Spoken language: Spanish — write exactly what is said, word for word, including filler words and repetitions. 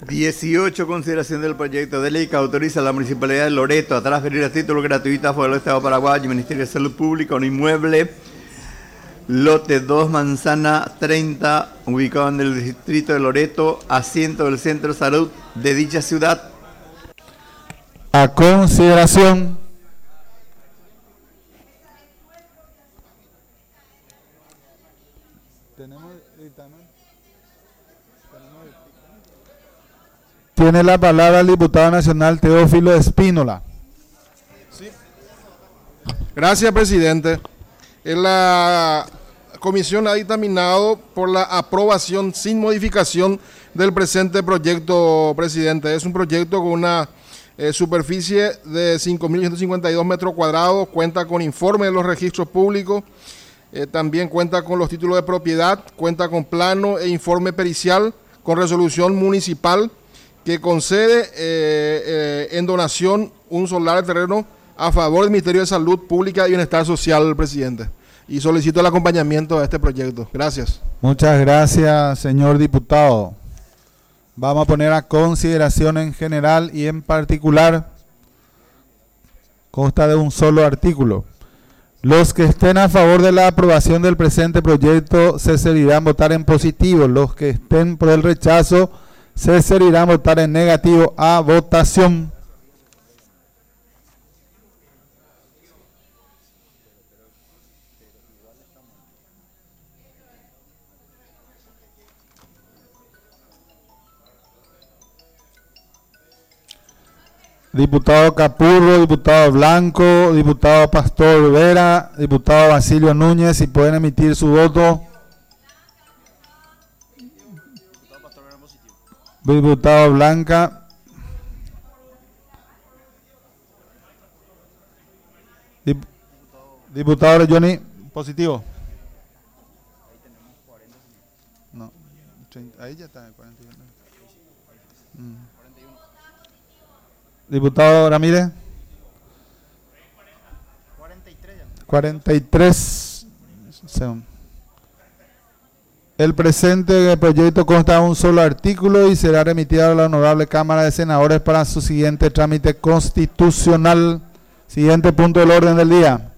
dieciocho. Consideración del proyecto de ley que autoriza a la Municipalidad de Loreto a transferir a título gratuito a favor del Estado paraguayo y Ministerio de Salud Pública un inmueble, lote dos, manzana treinta, ubicado en el distrito de Loreto, asiento del Centro de Salud de dicha ciudad. A consideración. Tiene la palabra el diputado nacional Teófilo Espínola. Sí. Gracias, presidente. La comisión ha dictaminado por la aprobación sin modificación del presente proyecto, presidente. Es un proyecto con una eh, superficie de cinco mil ciento cincuenta y dos metros cuadrados, cuenta con informe de los registros públicos, eh, también cuenta con los títulos de propiedad, cuenta con plano e informe pericial, con resolución municipal, que concede eh, eh, en donación un solar de terreno a favor del Ministerio de Salud Pública y Bienestar Social, presidente. Y solicito el acompañamiento a este proyecto. Gracias. Muchas gracias, señor diputado. Vamos a poner a consideración en general y en particular. Consta de un solo artículo. Los que estén a favor de la aprobación del presente proyecto se servirán votar en positivo. Los que estén por el rechazo se servirán votar en negativo. A votación. Diputado Capurro, diputado Blanco, diputado Pastor Vera, diputado Basilio Núñez, si pueden emitir su voto. Diputado Blanca. Dip, diputado Johnny, positivo. No, ahí ya está, cuarenta y uno. Mm. Diputado Ramírez. cuarenta y tres. El presente proyecto consta de un solo artículo y será remitido a la Honorable Cámara de Senadores para su siguiente trámite constitucional. Siguiente punto del orden del día.